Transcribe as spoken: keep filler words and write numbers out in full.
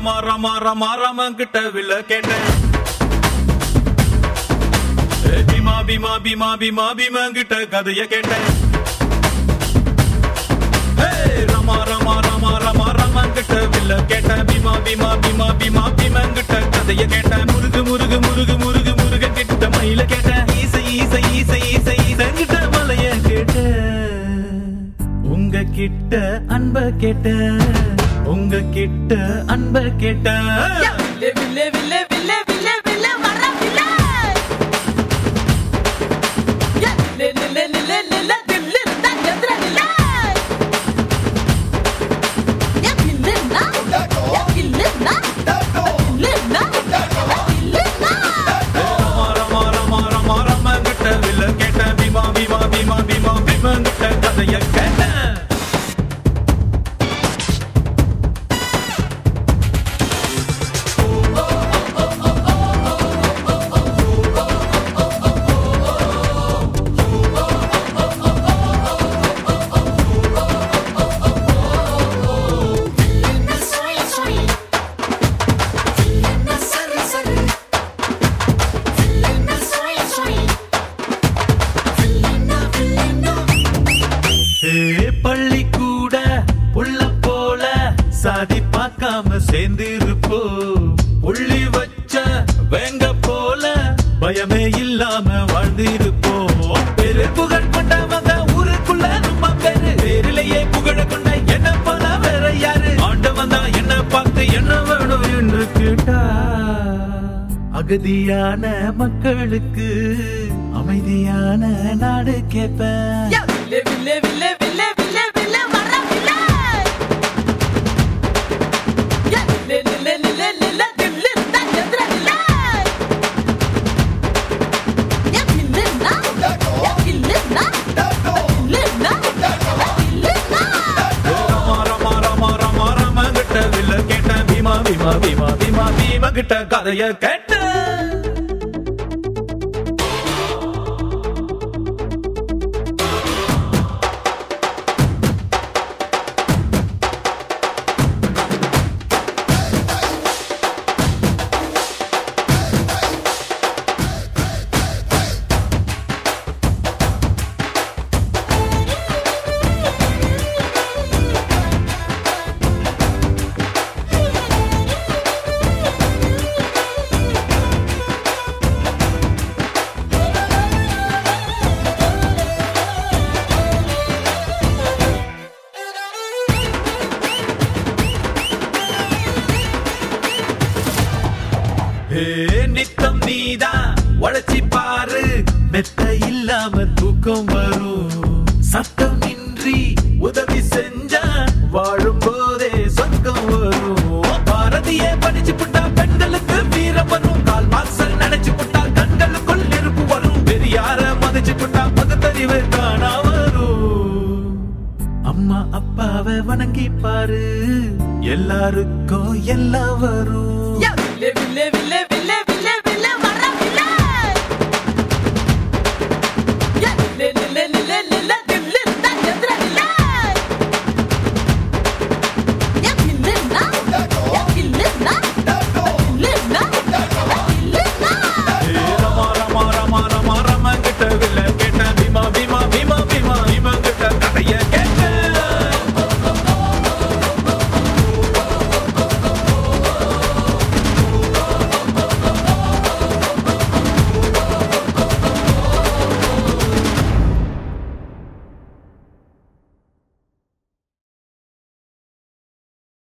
ரமா ரமா ரமா ரம கிட்ட வில்ல கேட்டேன். பீமா பீமா பீமா பீமா பீமா கிட்ட கதைய கேட்டேன். ரமா ரமா ரமா ரமா ரம கிட்ட வில்ல கேட்டேன். பீமா பீமா பீமா பீமா பீமா கிட்ட கதைய கேட்டேன். முருகு முருகு முருகு முருகு முருக கிட்ட மயில கேட்டேன். ஈசை ஈசை ஈசை ஈசை ஈசை கிட்ட மலைய கேட்டேன். உங்க கிட்ட அன்ப கேட்டேன். உங்க கிட்ட அன்ப கேட்டேன். பள்ளி கூட உள்ள போல சாதி பார்க்காம சேர்ந்திருப்போ. புள்ளி வச்ச வேங்க போல பயமே இல்லாம வாழ்ந்திருப்போ. பெரு புகழ் கொண்டவங்க ஊருக்குள்ள நம்ம பேரு. பேரிலேயே புகழ கொண்ட என்ன போல வேற யாரு? ஆண்டவன் தான் என்ன பார்த்து என்ன வேணும் என்று கேட்டா. அகதியான மக்களுக்கு அமைதியான நாடு கேட்பேன். பீமா பீமா பீமா பீமா கிட்ட கதைய கேட்ட. நித்தம் நீதான் உழைச்சி பாரு. மெத்த இல்லாம தூக்கம் வரும். சத்தம் இன்றி உதவி செஞ்சா வாழும் போதே சொர்க்கம் வரும். பாரதியே படிச்சு புட்டா பெண்களுக்கு வீரம் வரும். கால் மாசல் நினைச்சு புட்டா கண்களுக்குள் நெருப்பு வரும். பெரியார மதிச்சு புட்டா பகுத்தறிவு காணா வரும். அம்மா அப்பாவை வணங்கி பாரு. எல்லாருக்கும் எல்லாம் வரும். ரமா ரமா ரமா ரமா ரமா கிட்ட